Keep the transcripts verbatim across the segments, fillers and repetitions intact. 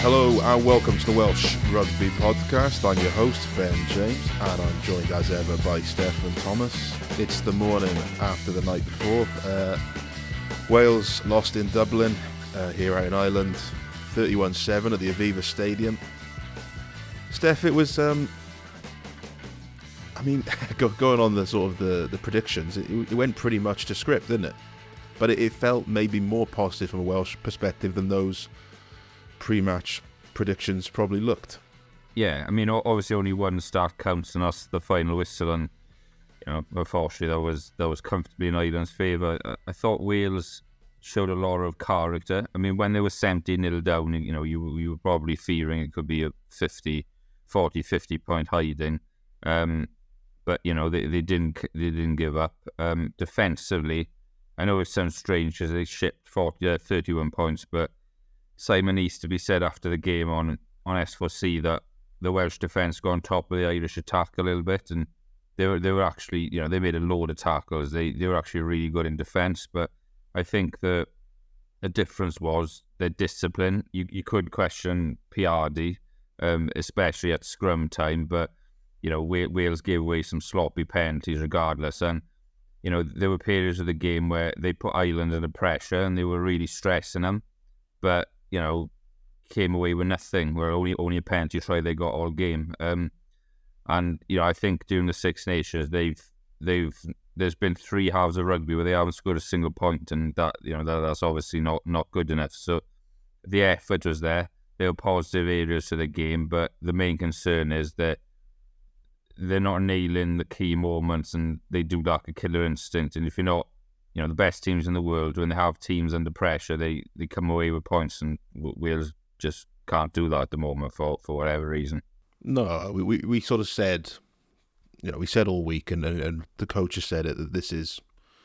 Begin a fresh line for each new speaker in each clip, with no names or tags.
Hello and welcome to the Welsh Rugby Podcast. I'm your host, Ben James, and I'm joined as ever by Stefan Thomas. It's the morning after the night before. Uh, Wales lost in Dublin, uh, here out in Ireland, thirty-one seven at the Aviva Stadium. Steph, it was, um, I mean, go, going on the sort of the, the predictions, it, it went pretty much to script, didn't it? But it, it felt maybe more positive from a Welsh perspective than those pre-match predictions probably looked.
Yeah, I mean, obviously only one start counts, and that's the final whistle. And you know, unfortunately, that was that was comfortably in Ireland's favour. I, I thought Wales showed a lot of character. I mean, when they were seventeen nil down, you know, you you were probably fearing it could be a fifty, forty, fifty point hiding. Um, but you know, they, they didn't they didn't give up. Um, defensively, I know it sounds strange because they shipped forty, uh, thirty-one points, but Simon Easterby said after the game on, on S four C that the Welsh defence got on top of the Irish attack a little bit, and they were they were actually, you know, they made a load of tackles. They they were actually really good in defence, but I think the the difference was their discipline. You you could question Piardi, um, especially at scrum time, but you know, Wales gave away some sloppy penalties regardless, and you know, there were periods of the game where they put Ireland under pressure and they were really stressing them, but you know, came away with nothing. Where only only a penalty try they got all game. Um, and you know, I think during the Six Nations, they've they've there's been three halves of rugby where they haven't scored a single point, and that you know that, that's obviously not not good enough. So the effort was there. There were positive areas to the game, but the main concern is that they're not nailing the key moments, and they do lack a killer instinct. And if you're not, you know, the best teams in the world, when they have teams under pressure, they, they come away with points, and Wales just can't do that at the moment for, for whatever reason.
No, we, we, we sort of said, you know, we said all week, and, and the coaches said it, that this is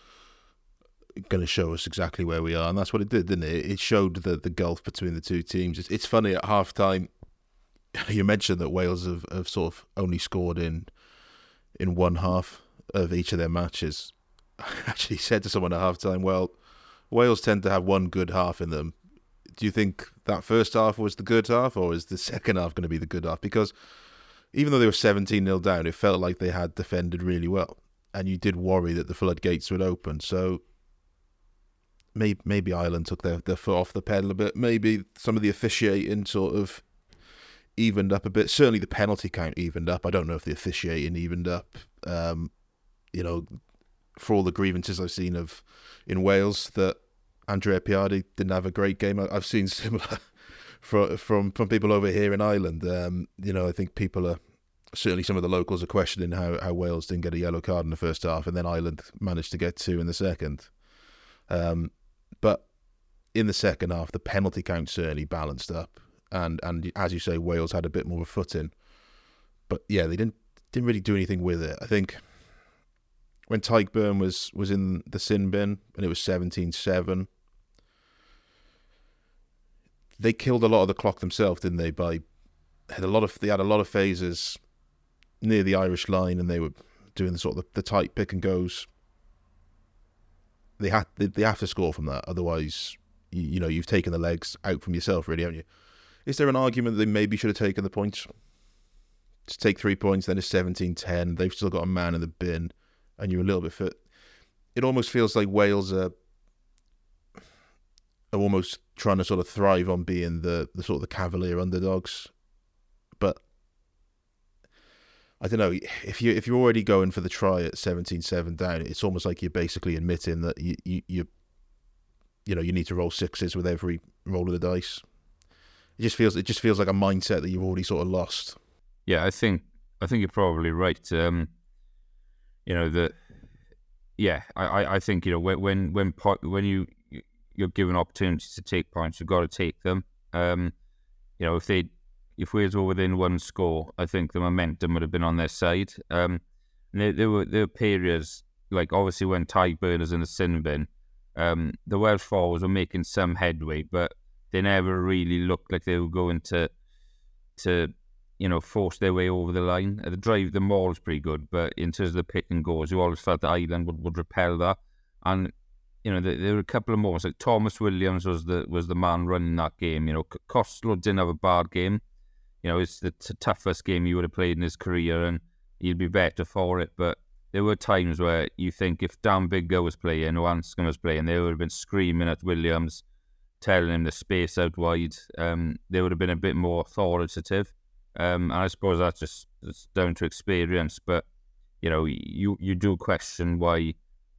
going to show us exactly where we are, and that's what it did, didn't it? It showed the, the gulf between the two teams. It's, it's funny, at half-time, you mentioned that Wales have, have sort of only scored in in one half of each of their matches. I actually said to someone at halftime, well, Wales tend to have one good half in them. Do you think that first half was the good half, or is the second half going to be the good half? Because even though they were seventeen nil down, it felt like they had defended really well, and you did worry that the floodgates would open. So maybe, maybe Ireland took their, their foot off the pedal a bit. Maybe some of the officiating sort of evened up a bit. Certainly the penalty count evened up. I don't know if the officiating evened up. Um, you know, for all the grievances I've seen of in Wales, that Andrea Piardi didn't have a great game. I've seen similar from from, from people over here in Ireland. Um, you know, I think people are, certainly some of the locals are questioning how, how Wales didn't get a yellow card in the first half, and then Ireland managed to get two in the second. Um, but in the second half, the penalty count certainly balanced up, and and as you say, Wales had a bit more of a foot in. But yeah, they didn't didn't really do anything with it. I think when Tykeburn was, was in the sin bin and it was seventeen seven, they killed a lot of the clock themselves, didn't they? By had a lot of they had a lot of phases near the Irish line, and they were doing the sort of the, the tight pick and goes. They had they, they have to score from that, otherwise, you, you know, you've taken the legs out from yourself, really, haven't you? Is there an argument that they maybe should have taken the points? To take three points, then it's seventeen ten. They've still got a man in the bin, and you're a little bit fit. It almost feels like Wales are, are almost trying to sort of thrive on being the, the sort of the cavalier underdogs. But I don't know, if you if you're already going for the try at seventeen seven down, it's almost like you're basically admitting that you you you, you know you need to roll sixes with every roll of the dice. It just feels it just feels like a mindset that you've already sort of lost.
Yeah, I think I think you're probably right. Um, you know the, yeah, I, I think you know when when when when you you're given opportunities to take points, you've got to take them. Um, you know if they if Wales were within one score, I think the momentum would have been on their side. Um, and there, there were there were periods, like obviously when Tykeburn was in the sin bin, um, the Welsh forwards were making some headway, but they never really looked like they were going to to. you know, force their way over the line. The drive, the maul is pretty good, but in terms of the pick and goes, you always felt that Ireland would, would repel that. And you know, there, there were a couple of moments. Like Thomas Williams was the was the man running that game. You know, Costello didn't have a bad game. You know, it's the t- toughest game he would have played in his career, and he'd be better for it. But there were times where you think if Dan Biggar was playing or Anscombe was playing, they would have been screaming at Williams, telling him the space out wide. Um, they would have been a bit more authoritative. Um, and I suppose that's just it's down to experience. But, you know, you, you do question why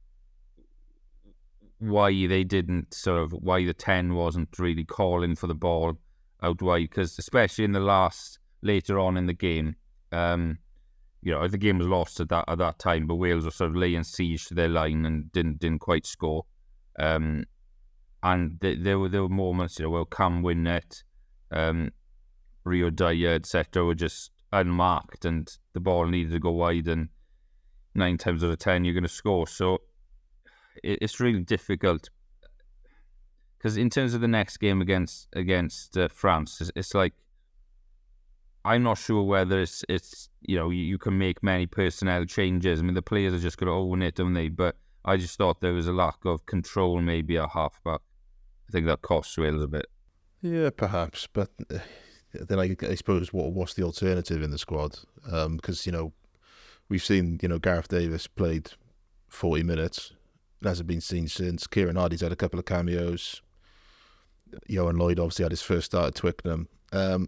why they didn't sort of, why the ten wasn't really calling for the ball out wide. Because especially in the last, later on in the game, um, you know, the game was lost at that at that time, but Wales were sort of laying siege to their line and didn't didn't quite score. Um, and th- there were there were moments, you know, where Cam Winnett, um, Rio Dyer, et cetera, were just unmarked, and the ball needed to go wide, and nine times out of ten you're going to score. So it, it's really difficult because in terms of the next game against against uh, France, it's, it's like, I'm not sure whether it's, it's you know, you, you can make many personnel changes. I mean, the players are just going to own it, don't they? But I just thought there was a lack of control maybe at half-back. I think that costs Wales a bit.
Yeah, perhaps. But uh, then I, I suppose what what's the alternative in the squad? Because, um, you know, we've seen, you know, Gareth Davis played forty minutes. It hasn't been seen since. Kieran Hardy's had a couple of cameos. Johan Lloyd obviously had his first start at Twickenham. Um,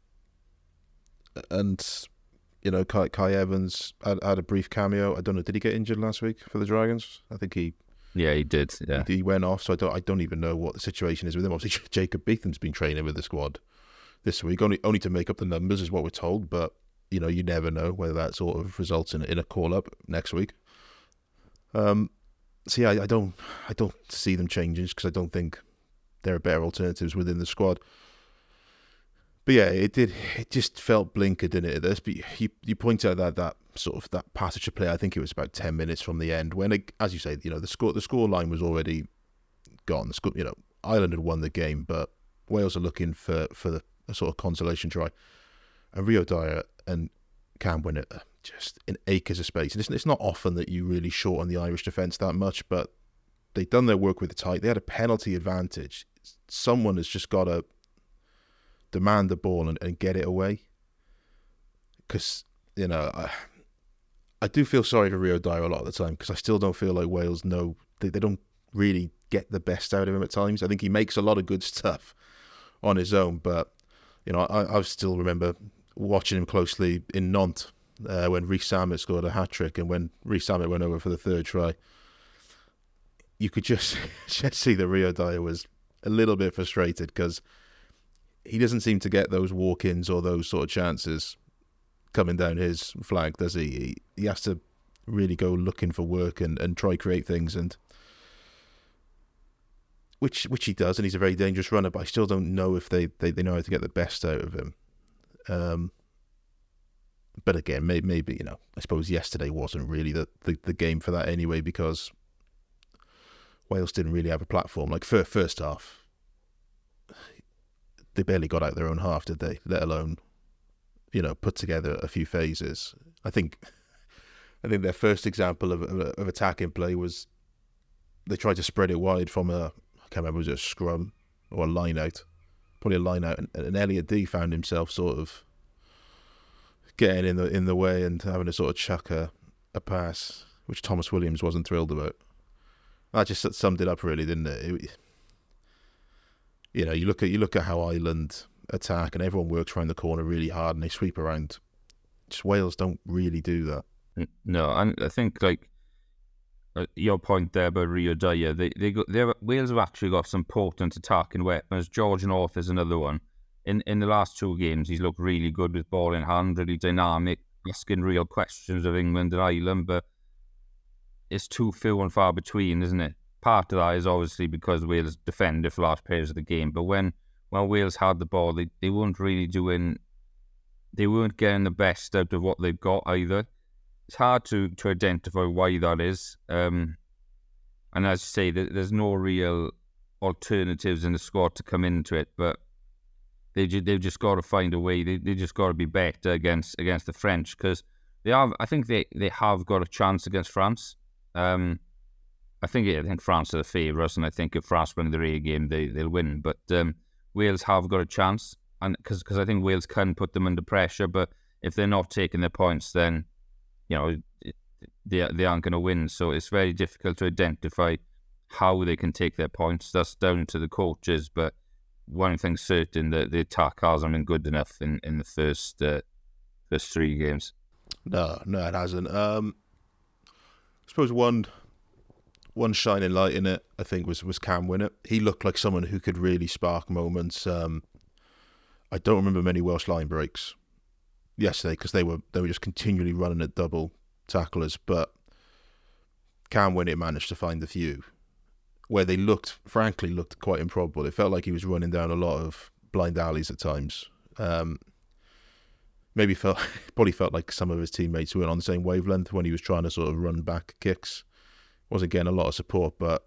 And, you know, Kai, Kai Evans had, had a brief cameo. I don't know, did he get injured last week for the Dragons? I think he...
Yeah, he did, yeah.
He went off, so I don't I don't even know what the situation is with him. Obviously, Jacob Beatham's been training with the squad this week, only only to make up the numbers is what we're told, but, you know, you never know whether that sort of results in, in a call-up next week. Um, so, yeah, I, I don't I don't see them changing because I don't think there are better alternatives within the squad. But yeah, it did. It just felt blinkered, didn't it? This, but you you point out that that sort of that passage of play. I think it was about ten minutes from the end when, it, as you say, you know, the score the score line was already gone. The score, you know, Ireland had won the game, but Wales are looking for for the a sort of consolation try, and Rio Dyer and Cam Winnett are just in acres of space. And it's it's not often that you really shorten the Irish defence that much, but they've done their work with the tight. They had a penalty advantage. Someone has just got to demand the ball and, and get it away, because, you know, I, I do feel sorry for Rio Dyer a lot of the time, because I still don't feel like Wales know they, they don't really get the best out of him at times. I think he makes a lot of good stuff on his own, but, you know, I, I still remember watching him closely in Nantes uh, when Rhys Sammet scored a hat-trick, and when Rhys Sammet went over for the third try, you could just, just see that Rio Dyer was a little bit frustrated, because he doesn't seem to get those walk-ins or those sort of chances coming down his flag, does he? He, he has to really go looking for work and, and try create things, and which which he does, and he's a very dangerous runner, but I still don't know if they, they, they know how to get the best out of him. Um, but again, maybe, maybe, you know, I suppose yesterday wasn't really the, the, the game for that anyway, because Wales didn't really have a platform. Like, for first half, they barely got out their own half, did they? Let alone, you know, put together a few phases. I think, I think their first example of of attacking play was they tried to spread it wide from a, I can't remember, was it a scrum or a line out? Probably a line out, and, and Elliot Dee found himself sort of getting in the in the way and having to sort of chuck a, a pass, which Thomas Williams wasn't thrilled about. That just summed it up, really, didn't it? it You know, you look at you look at how Ireland attack, and everyone works around the corner really hard, and they sweep around. Just Wales don't really do that.
No, and I think, like, uh, your point there about Rio Dyer, they they got they Wales have actually got some potent attacking weapons. George North is another one. In in the last two games, he's looked really good with ball in hand, really dynamic, asking real questions of England and Ireland, but it's too few and far between, isn't it? Part of that is obviously because Wales defended for large periods of the game, but when, when Wales had the ball, they, they weren't really doing, they weren't getting the best out of what they've got either. It's hard to, to identify why that is. Um, and as you say, there, there's no real alternatives in the squad to come into it, but they ju- they've just got to find a way. They they just got to be better against against the French, because they have. I think they, they have got a chance against France. Um, I think I think France are the favourites, and I think if France win the A game, they they'll win. But um, Wales have got a chance, and because because I think Wales can put them under pressure. But if they're not taking their points, then you know they they aren't going to win. So it's very difficult to identify how they can take their points. That's down to the coaches. But one thing's certain, that the attack hasn't been good enough in in the first uh, first three games.
No, no, it hasn't. Um, I suppose one. One shining light in it, I think, was, was Cam Winnett. He looked like someone who could really spark moments. Um, I don't remember many Welsh line breaks yesterday because they were they were just continually running at double tacklers. But Cam Winnett managed to find a few where they looked, frankly, looked quite improbable. It felt like he was running down a lot of blind alleys at times. Um, maybe felt probably felt like some of his teammates weren't on the same wavelength when he was trying to sort of run back kicks. Wasn't getting a lot of support, but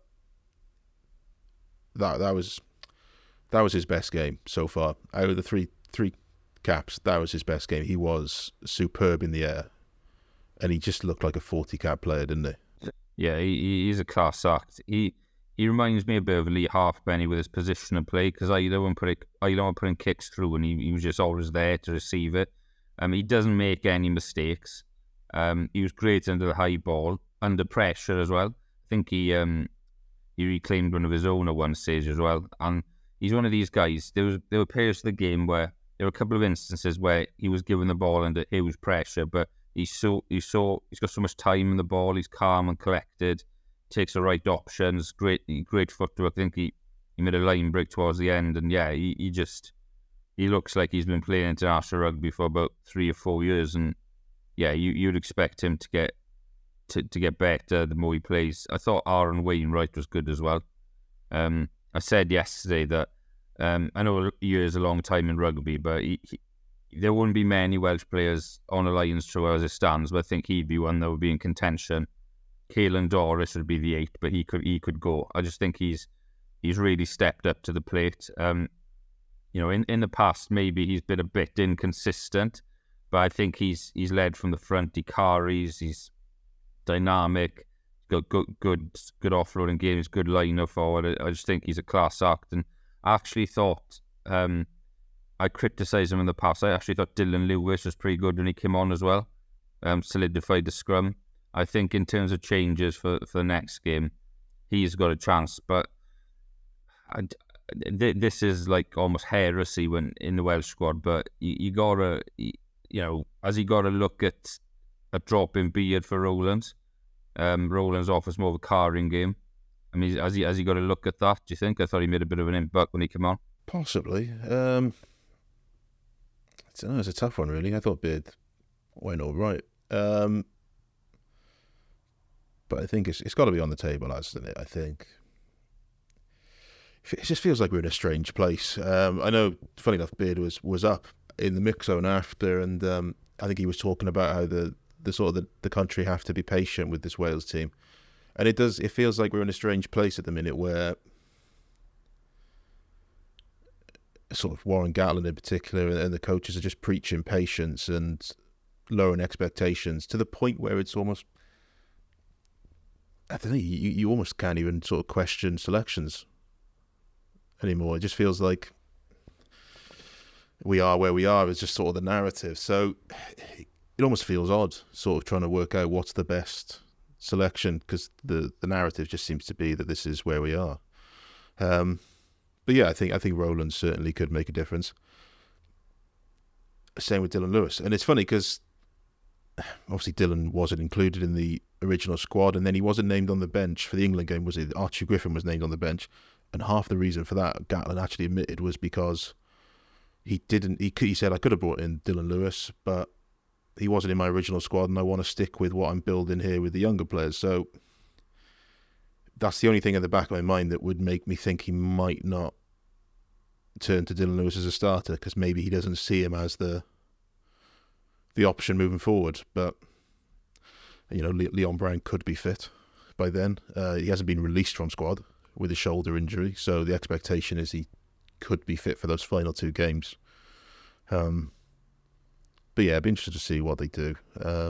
that that was that was his best game so far. Out of the three three caps, that was his best game. He was superb in the air, and he just looked like a forty cap player, didn't he?
Yeah, he, he's a class act. He he reminds me a bit of Lee Halfpenny with his position of play, because I don't want put it, I don't want putting kicks through, and he, he was just always there to receive it. Um, he doesn't make any mistakes. Um, he was great under the high ball, under pressure as well. I think he um he reclaimed one of his own at one stage as well. And he's one of these guys. There was there were periods of the game where there were a couple of instances where he was given the ball under huge pressure, but he's so he's so he's got so much time in the ball. He's calm and collected, takes the right options. Great great footwork. I think he, he made a line break towards the end, and yeah, he, he just he looks like he's been playing international rugby for about three or four years, and yeah, you you'd expect him to get to, to get better the more he plays. I thought Aaron Wainwright was good as well. Um, I said yesterday that um, I know a year is a long time in rugby, but he, he, there wouldn't be many Welsh players on the Lions tour as it stands. But I think he'd be one that would be in contention. Caelan Doris would be the eight, but he could he could go. I just think he's he's really stepped up to the plate. Um, you know, in, in the past maybe he's been a bit inconsistent, but I think he's he's led from the front. He carries. He's dynamic. Got good good good offloading games. Good liner forward. I just think he's a class act. And I actually thought um, I criticised him in the past. I actually thought Dylan Lewis was pretty good when he came on as well. Um, solidified the scrum. I think in terms of changes for, for the next game, he's got a chance. But I, this is like almost heresy when in the Welsh squad. But you, you gotta, you know, has he got to look at a drop in Beard for Rowlands? Um, Rowlands offers more of a carrying game. I mean, has he has he got to look at that? Do you think? I thought he made a bit of an impact when he came on.
Possibly. Um, I don't know. It's a tough one, really. I thought Beard went all right. Um, but I think it's it's got to be on the table, hasn't it? I think it just feels like we're in a strange place. Um, I know, funny enough, Beard was, was up in the mix zone after, and um, I think he was talking about how the, the sort of the, the country have to be patient with this Wales team, and it does. It feels like we're in a strange place at the minute where sort of Warren Gatland in particular and the coaches are just preaching patience and lowering expectations to the point where it's almost, I don't know, you, you almost can't even sort of question selections anymore. It just feels like we are where we are. It's just sort of the narrative. So it almost feels odd sort of trying to work out what's the best selection, because the, the narrative just seems to be that this is where we are. Um, but yeah, I think I think Rowland certainly could make a difference. Same with Dylan Lewis. And it's funny because obviously Dylan wasn't included in the original squad, and then he wasn't named on the bench for the England game, was it? Archie Griffin was named on the bench, and half the reason for that, Gatland actually admitted, was because he didn't. He, he said, I could have brought in Dylan Lewis, but he wasn't in my original squad, and I want to stick with what I'm building here with the younger players. So that's the only thing in the back of my mind that would make me think he might not turn to Dylan Lewis as a starter, because maybe he doesn't see him as the the option moving forward. But you know, Leon Brown could be fit by then. Uh, he hasn't been released from squad with a shoulder injury, so the expectation is he could be fit for those final two games. Um, but yeah, I'd be interested to see what they do. Um,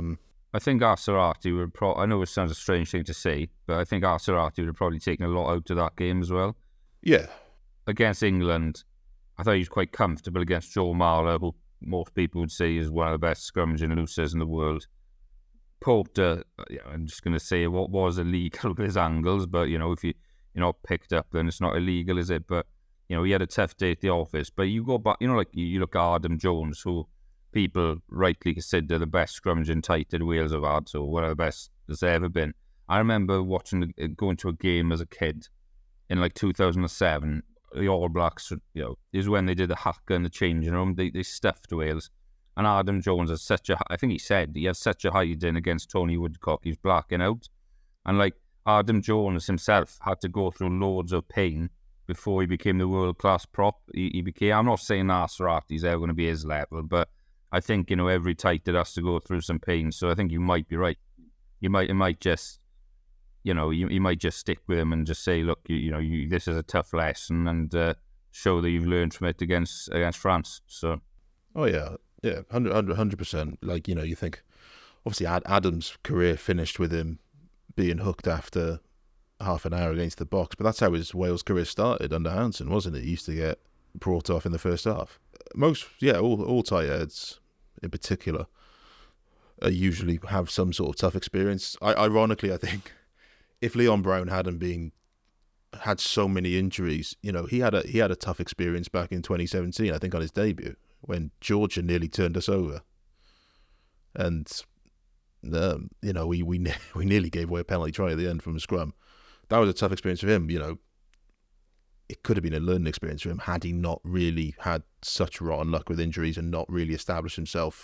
I think Arcerati would probably, I know it sounds a strange thing to say, but I think Arcerati would have probably taken a lot out of that game as well.
Yeah.
Against England, I thought he was quite comfortable against Joe Marler, who most people would say is one of the best scrummaging loosers in the world. Porter, you know, I'm just going to say what was illegal with his angles, but, you know, if you, you're not picked up, then it's not illegal, is it? But, you know, he had a tough day at the office. But you go back, you know, like you look at Adam Jones, who people rightly consider the best scrummaging tight that Wales have had, so one of the best there's ever been. I remember watching, going to a game as a kid in like two thousand seven. The All Blacks, you know, is when they did the haka in the changing room. They they stuffed Wales. And Adam Jones has such a, I think he said, he had such a hide in against Tony Woodcock, he's blacking out. And like, Adam Jones himself had to go through loads of pain before he became the world-class prop. He, he became, I'm not saying Arcerati's ever going to be his level, but I think, you know, every tight that has to go through some pain. So I think you might be right. You might, it might just, you know, you, you might just stick with him and just say, look, you, you know, you, this is a tough lesson, and uh, show that you've learned from it against against France. So,
oh yeah, yeah, one hundred percent. Like, you know, you think obviously Ad- Adam's career finished with him being hooked after half an hour against the box, but that's how his Wales career started under Hansen, wasn't it? He used to get brought off in the first half. Most, yeah, all all tight heads in particular uh, usually have some sort of tough experience. I, ironically, I think if Leon Brown hadn't been had so many injuries, you know, he had a he had a tough experience back in twenty seventeen. I think on his debut when Georgia nearly turned us over, and um, you know we we ne- we nearly gave away a penalty try at the end from a scrum. That was a tough experience for him. You know, it could have been a learning experience for him had he not really had such rotten luck with injuries and not really established himself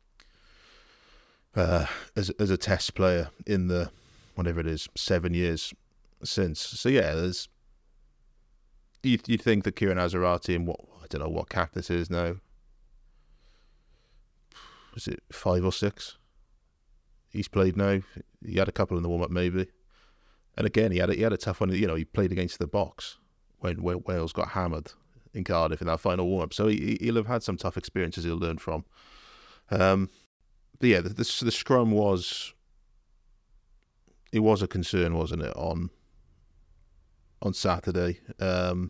uh, as as a test player in the whatever it is seven years since. So yeah, there's you you think that Kieran Azarati and what I don't know what cap this is now. Is it five or six? He's played now. He had a couple in the warm up maybe, and again he had a, he had a tough one. You know, he played against the box when, when Wales got hammered in Cardiff in that final warm up. So he he'll have had some tough experiences he'll learn from. Um, but yeah, the, the the scrum was it was a concern, wasn't it, on on Saturday. Um,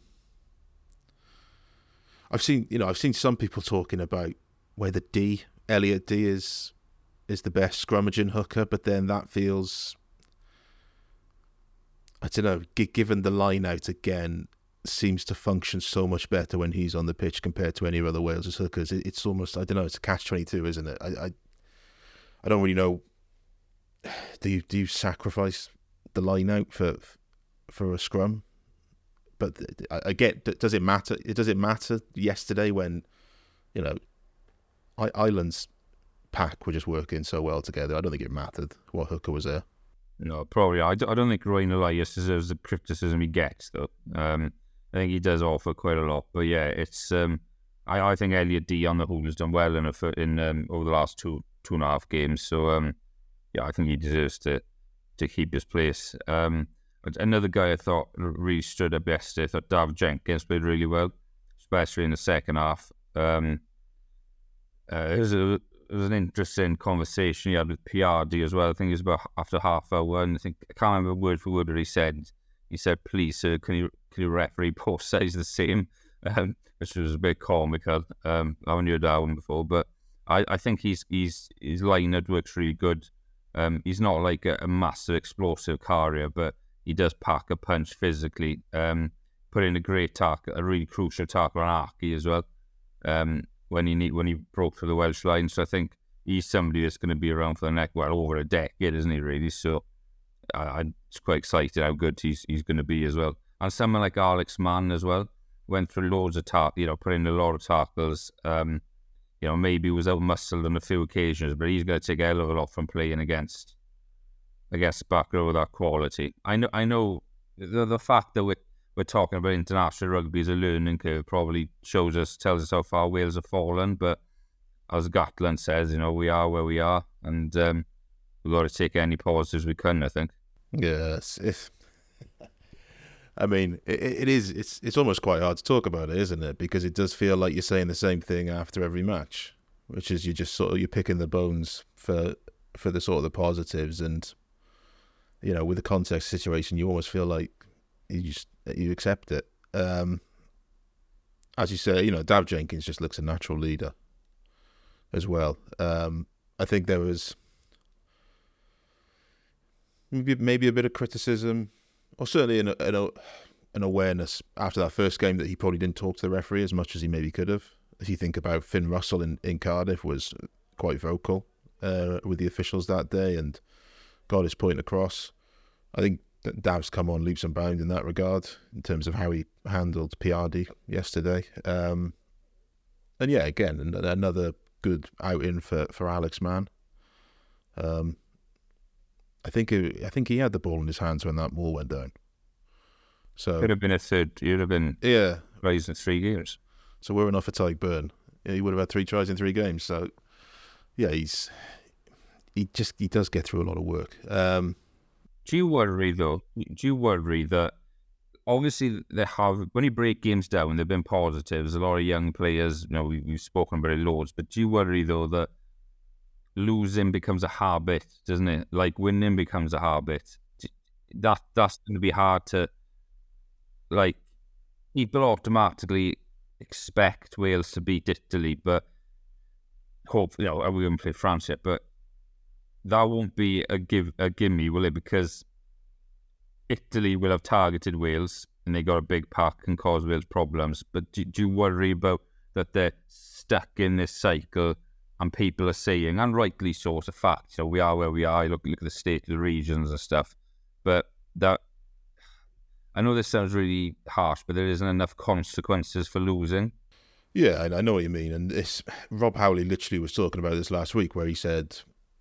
I've seen you know I've seen some people talking about whether D Elliot D is is the best scrummaging hooker, but then that feels, I don't know, g- given the line out again, seems to function so much better when he's on the pitch compared to any other Wales hookers. It, it's almost, I don't know, it's a catch twenty-two, isn't it? I, I I don't really know. Do you do you sacrifice the line out for for a scrum? But I, I get, does it matter? Does it matter yesterday when, you know, I, Ireland's pack were just working so well together? I don't think it mattered what hooker was there.
No, probably. I, d- I don't think Ryan Elias deserves the criticism he gets, though. Um, I think he does offer quite a lot. But yeah, it's um, I, I think Elliot D on the whole has done well in a, in um, over the last two two and a half games. So um, yeah, I think he deserves to to keep his place. Um, another guy I thought really stood up yesterday, I thought David Jenkins played really well, especially in the second half. Um, uh, it was a It was an interesting conversation he had with P R D as well. I think it was about after half hour, and I think I can't remember word for word what he said. He said, "Please, sir, can you can you referee both sides the same?" Um, which was a bit comical. Um, I haven't heard that one before, but I, I think he's he's his line out works really good. Um, he's not like a, a massive explosive carrier, but he does pack a punch physically. Um, put in a great tackle, a really crucial tackle on Aki as well. Um. When he need, when he broke through the Welsh line, so I think he's somebody that's going to be around for the next well over a decade, isn't he? Really, so I, I'm just quite excited how good he's he's going to be as well. And someone like Alex Mann as well went through loads of tackles, you know, put in a lot of tackles. Um, you know, maybe was out muscled on a few occasions, but he's going to take a hell of a lot from playing against against back row with that quality. I know, I know the the fact that we. We're talking about international rugby as a learning curve probably shows us, tells us how far Wales have fallen. But as Gatland says, you know, we are where we are, and um, we've got to take any positives we can, I think.
Yes. If, I mean, it, it is, it's it's almost quite hard to talk about it, isn't it? Because it does feel like you're saying the same thing after every match, which is you just sort of, you're picking the bones for for the sort of the positives, and you know, with the context situation, you almost feel like you just you accept it. Um, as you say, you know, Dav Jenkins just looks a natural leader as well. Um, I think there was maybe maybe a bit of criticism, or certainly an an, an awareness after that first game that he probably didn't talk to the referee as much as he maybe could have. If you think about Finn Russell in, in Cardiff, was quite vocal uh, with the officials that day and got his point across. I think that Dav's come on leaps and bounds in that regard in terms of how he handled Piardi yesterday. Um, and yeah, again, another good outing for, for Alex Mann. Um, I think it, I think he had the ball in his hands when that ball went down. So
could have been a third. You'd have been
yeah
raised three years.
So we're enough for Tyke Byrne. Yeah, he would have had three tries in three games. So yeah, he's he just he does get through a lot of work. Um,
do you worry though? Do you worry that obviously they have, when you break games down, they've been positives. A lot of young players, you know, we, we've spoken about it loads. But do you worry though that losing becomes a habit, doesn't it? Like winning becomes a habit. That that's going to be hard to, like, people automatically expect Wales to beat Italy, but hopefully, you know, we won't play France yet, but that won't be a give a gimme, will it? Because Italy will have targeted Wales and they got a big pack and cause Wales problems. But do, do you worry about that they're stuck in this cycle and people are saying, and rightly so, it's a fact, so we are where we are, look, look at the state of the regions and stuff, but that, I know this sounds really harsh, but there isn't enough consequences for losing.
Yeah, I, I know what you mean. And this, Rob Howley literally was talking about this last week where he said,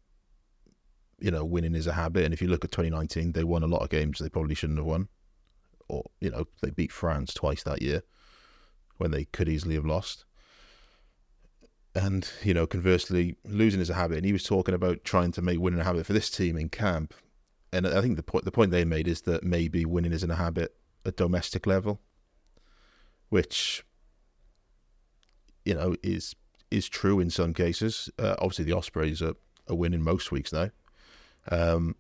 you know, winning is a habit. And if you look at twenty nineteen, they won a lot of games they probably shouldn't have won. Or, you know, they beat France twice that year when they could easily have lost. And, you know, conversely, losing is a habit. And he was talking about trying to make winning a habit for this team in camp. And I think the point the point they made is that maybe winning isn't a habit at domestic level, which, you know, is is true in some cases. Uh, obviously, the Ospreys are, are winning most weeks now. Um,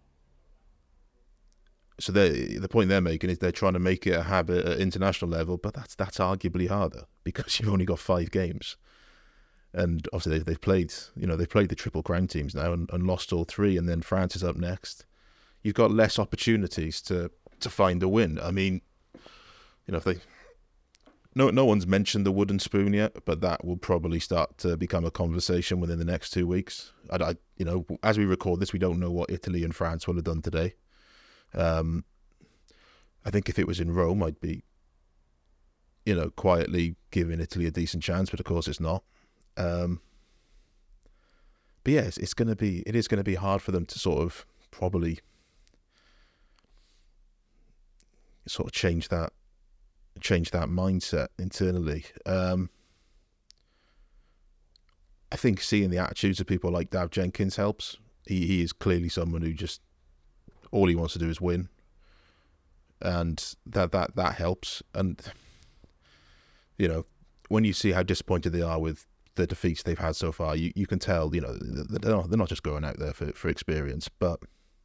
so the point they're making is they're trying to make it a habit at international level, but that's that's arguably harder because you've only got five games. And obviously they've, they've played, you know, they've played the Triple Crown teams now and, and lost all three, and then France is up next. You've got less opportunities to, to find a win. I mean, you know, if they, no no one's mentioned the wooden spoon yet, but that will probably start to become a conversation within the next two weeks. I, I you know, as we record this, we don't know what Italy and France will have done today. Um, I think if it was in Rome, I'd be, you know, quietly giving Italy a decent chance, but of course it's not. Um, but yeah, it's, it's going to be, it is going to be hard for them to sort of probably sort of change that, change that mindset internally. Um, I think seeing the attitudes of people like Dav Jenkins helps. He he is clearly someone who just, all he wants to do is win, and that that that helps. And you know, when you see how disappointed they are with the defeats they've had so far, you, you can tell, you know, they're not, they're not just going out there for, for experience. But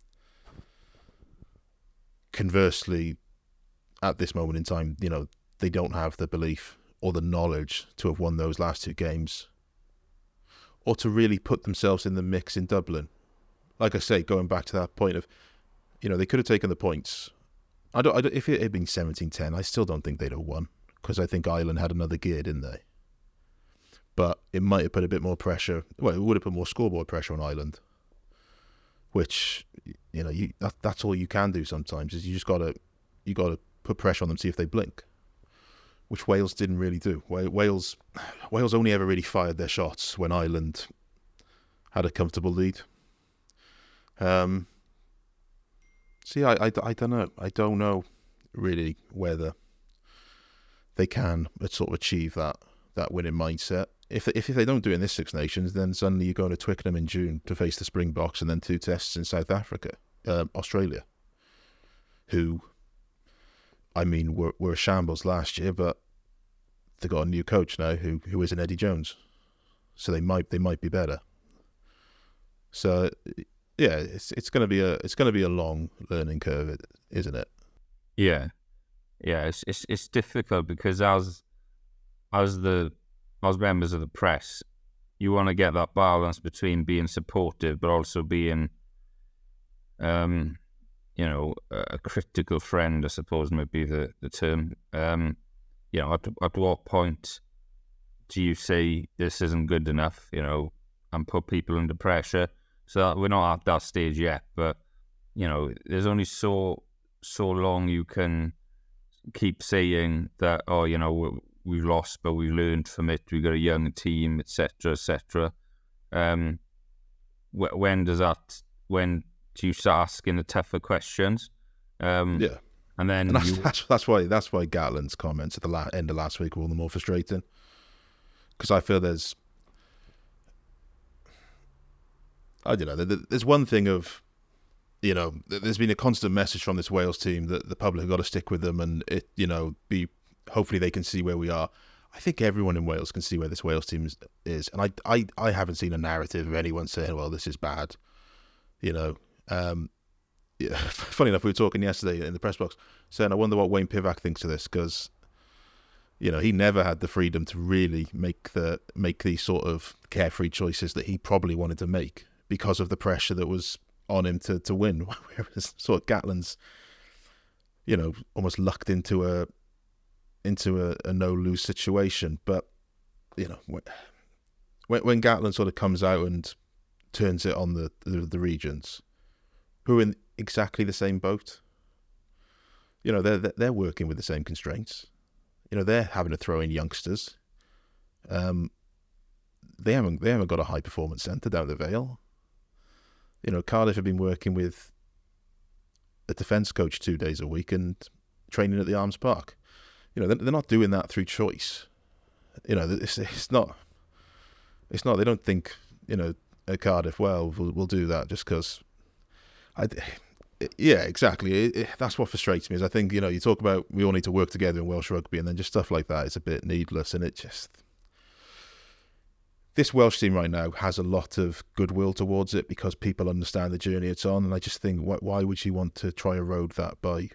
conversely, at this moment in time, you know, they don't have the belief or the knowledge to have won those last two games, or to really put themselves in the mix in Dublin. Like I say, going back to that point of, you know, they could have taken the points. I don't, I don't if it had been seventeen ten, I still don't think they'd have won, because I think Ireland had another gear, didn't they? But it might have put a bit more pressure. Well, it would have put more scoreboard pressure on Ireland, which, you know, you that, that's all you can do sometimes. Is you just gotta you gotta put pressure on them, see if they blink, which Wales didn't really do. Wales Wales only ever really fired their shots when Ireland had a comfortable lead. Um. See, I, I, I don't know. I don't know really whether they can sort of achieve that that winning mindset. If if if they don't do it in this Six Nations, then suddenly you're going to Twickenham in June to face the Springboks, and then two tests in South Africa, um, Australia, who, I mean, were were a shambles last year, but they got a new coach now who who isn't Eddie Jones, so they might they might be better. So yeah, it's it's going to be a it's going to be a long learning curve, isn't it?
Yeah, yeah. It's it's it's difficult because as as the as members of the press, you want to get that balance between being supportive but also being, um, you know, a critical friend, I suppose might be the the term. Um, you know, at at what point do you say this isn't good enough? You know, and put people under pressure. So we're not at that stage yet, but you know, there's only so so long you can keep saying that. Oh, you know, we've lost, but we've learned from it. We've got a young team, et cetera, et cetera. Um, when does that? When do you start asking the tougher questions? Um,
yeah,
and then
and that's,
you...
that's that's why that's why Gatland's comments at the la- end of last week were all the more frustrating, because I feel there's, I don't know, there's one thing of, you know, there's been a constant message from this Wales team that the public have got to stick with them, and it, you know, be hopefully they can see where we are. I think everyone in Wales can see where this Wales team is, and I, I, I haven't seen a narrative of anyone saying, well, this is bad, you know. Um, yeah, funny enough, we were talking yesterday in the press box, saying I wonder what Wayne Pivac thinks of this, because, you know, he never had the freedom to really make the make these sort of carefree choices that he probably wanted to make because of the pressure that was on him to, to win. Whereas sort of Gatland's, you know, almost lucked into a into a, a no lose situation. But you know, when when Gatland sort of comes out and turns it on the the, the regions, who are in exactly the same boat. You know, they're they're working with the same constraints. You know, they're having to throw in youngsters. Um, they haven't they haven't got a high performance centre down the Vale. You know, Cardiff have been working with a defence coach two days a week and training at the Arms Park. You know, they're, they're not doing that through choice. You know, it's, it's not. It's not. They don't think, you know, at Cardiff, well, we'll, we'll do that just because. I, yeah, exactly. It, it, that's what frustrates me. Is I think, you know, you talk about we all need to work together in Welsh rugby, and then just stuff like that is a bit needless, and it just. This Welsh team right now has a lot of goodwill towards it because people understand the journey it's on, and I just think, why, why would you want to try erode that by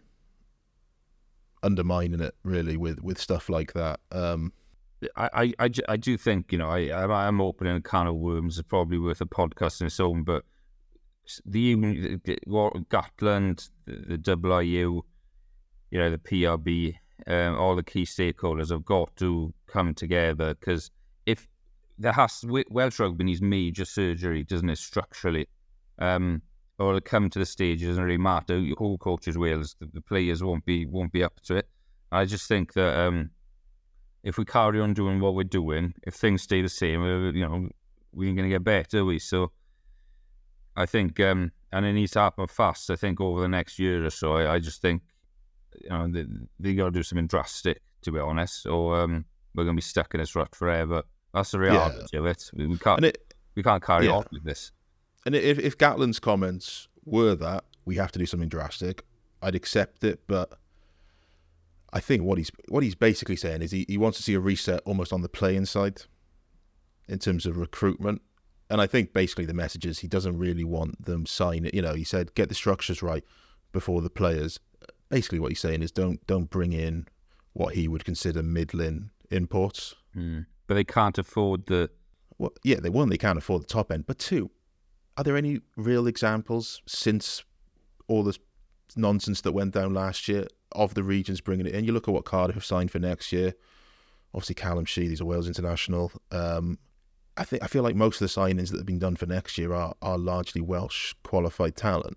undermining it, really, with, with stuff like that? Um,
I, I, I, I do think, you know, I, I'm opening a can of worms. It's probably worth a podcast in its own, but the, the Gatland, the, the W I U, you know, the P R B, um, all the key stakeholders have got to come together, because if there has Welsh rugby needs major surgery, doesn't it, structurally? Um, or it'll come to the stage, it doesn't really matter who coaches Wales, the, the players won't be won't be up to it. I just think that um, if we carry on doing what we're doing, if things stay the same, you know, we ain't going to get better, are we? So I think, um, and it needs to happen fast. I think over the next year or so, I, I just think, you know, they, they got to do something drastic, to be honest, or um, we're going to be stuck in this rut forever. That's the reality yeah. of it. We, we can't it, we can't carry yeah. on with this.
And if, if Gatland's comments were that we have to do something drastic, I'd accept it. But I think what he's what he's basically saying is he, he wants to see a reset almost on the playing side in terms of recruitment. And I think basically the message is he doesn't really want them signing. You know, he said get the structures right before the players. Basically what he's saying is don't don't bring in what he would consider middling imports.
Mm. But they can't afford the...
Well, yeah, they one, they can't afford the top end. But two, are there any real examples since all this nonsense that went down last year of the regions bringing it in? You look at what Cardiff have signed for next year. Obviously, Callum Sheedy, he's a Wales international. Um, I think I feel like most of the signings that have been done for next year are, are largely Welsh qualified talent.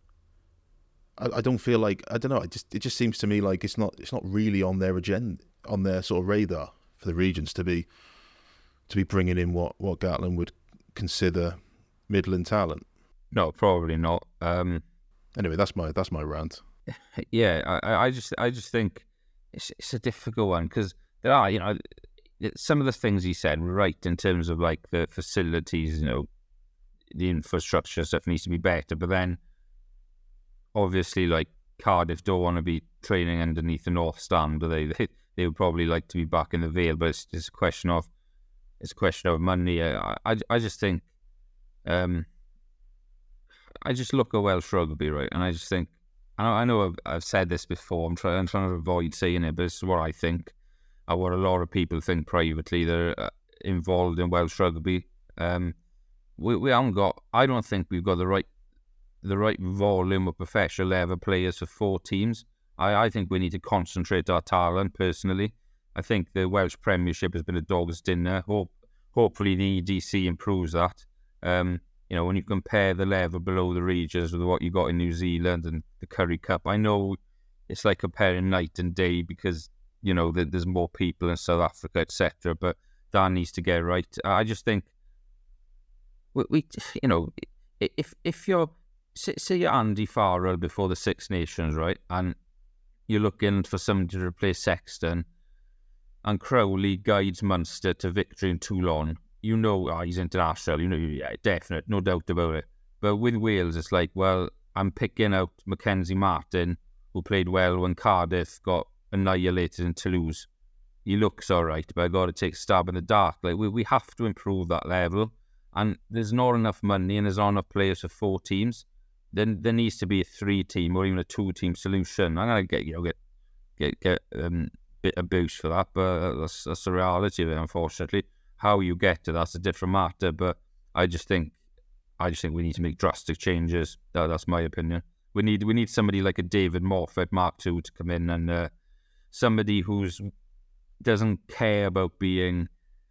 I, I don't feel like... I don't know. It just it just seems to me like it's not it's not really on their agenda, on their sort of radar for the regions to be to be bringing in what, what Gatland would consider middling talent.
No, probably not. Um,
anyway, that's my that's my rant.
Yeah, I, I just I just think it's it's a difficult one, because there are, you know, some of the things he said were right in terms of like the facilities, you know, the infrastructure stuff needs to be better, but then obviously like Cardiff don't want to be training underneath the North Stand, do they? They they would probably like to be back in the Vale, but it's just a question of it's a question of money. I I, I just think um, I just look at Welsh rugby, right, and I just think, I know, I know I've, I've said this before, I'm, try, I'm trying to avoid saying it, but this is what I think, and what a lot of people think privately that are uh, involved in Welsh rugby. Um, we, we haven't got, I don't think we've got the right the right volume of professional level players for four teams. I, I think we need to concentrate our talent, personally. I think the Welsh Premiership has been a dog's dinner. Hope, hopefully the E D C improves that. Um, you know, when you compare the level below the regions with what you got in New Zealand and the Currie Cup, I know it's like comparing night and day because, you know, there's more people in South Africa, et cetera. But that needs to get right. I just think, we, we you know, if if you're, say you're Andy Farrell before the Six Nations, right, and you're looking for somebody to replace Sexton, and Crowley guides Munster to victory in Toulon, you know, oh, he's international, you know, yeah, definite, no doubt about it. But with Wales, it's like, well, I'm picking out Mackenzie Martin, who played well when Cardiff got annihilated in Toulouse. He looks all right, but I got to take a stab in the dark. Like, we, we have to improve that level, and there's not enough money, and there's not enough players for four teams. Then there needs to be a three-team or even a two-team solution. I'm gonna get you know get get get um bit of boost for that, but that's that's the reality of it. Unfortunately, how you get to that's a different matter. But I just think I just think we need to make drastic changes. That, that's my opinion. We need we need somebody like a David Moffat, Mark Two, to come in, and uh, somebody who's doesn't care about being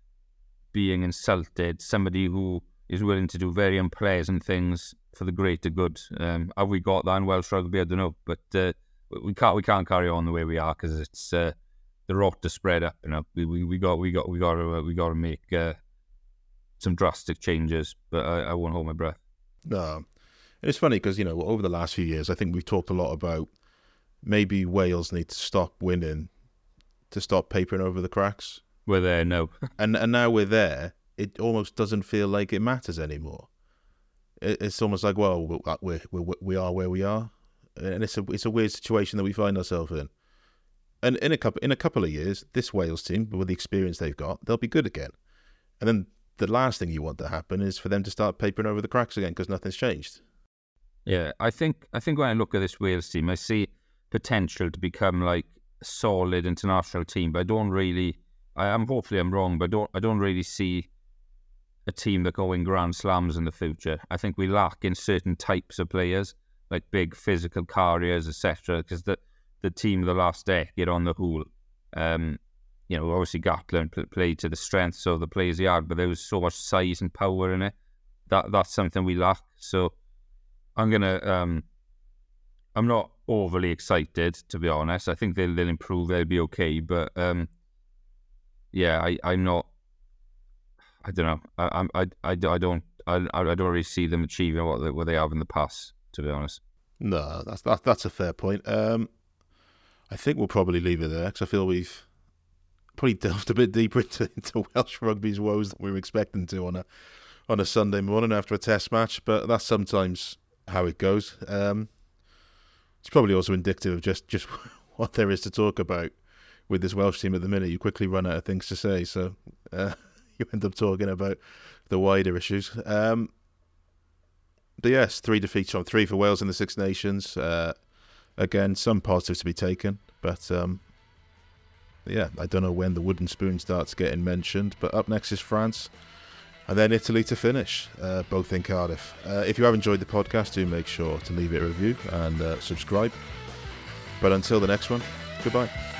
being insulted. Somebody who is willing to do very unpleasant things for the greater good. Um, have we got that in Welsh rugby? I don't know, but uh, we can't we can't carry on the way we are because it's uh, the rot to spread up. You know, we we, we got we got we got to uh, we got to make uh, some drastic changes. But I, I won't hold my breath.
No, it's funny because you know over the last few years, I think we've talked a lot about maybe Wales need to stop winning to stop papering over the cracks.
We're there, no,
and and now we're there. It almost doesn't feel like it matters anymore. It's almost like, well, we we we are where we are, and it's a it's a weird situation that we find ourselves in. And in a couple in a couple of years, this Wales team, with the experience they've got, they'll be good again. And then the last thing you want to happen is for them to start papering over the cracks again because nothing's changed.
Yeah, I think I think when I look at this Wales team, I see potential to become like a solid international team, but I don't really. I am hopefully I'm wrong, but I don't I don't really see a team that go win Grand Slams in the future. I think we lack in certain types of players, like big physical carriers, et cetera. Because the the team of the last decade on the whole, um, you know, obviously Gatland played to the strengths of the players he had, but there was so much size and power in it. That that's something we lack. So I'm gonna, um, I'm not overly excited, to be honest. I think they'll, they'll improve. They'll be okay, but um, yeah, I I'm not. I don't know. I I I, I don't I I don't really see them achieving what they, what they have in the past, to be honest.
No, that's that, that's a fair point. Um, I think we'll probably leave it there because I feel we've probably delved a bit deeper into, into Welsh rugby's woes than we were expecting to on a on a Sunday morning after a Test match. But that's sometimes how it goes. Um, it's probably also indicative of just just what there is to talk about with this Welsh team at the minute. You quickly run out of things to say, so. Uh, You end up talking about the wider issues. Um, but yes, three defeats from three for Wales in the Six Nations. Uh, again, some positives to be taken. But um, yeah, I don't know when the wooden spoon starts getting mentioned. But up next is France. And then Italy to finish, uh, both in Cardiff. Uh, if you have enjoyed the podcast, do make sure to leave it a review and uh, subscribe. But until the next one, goodbye.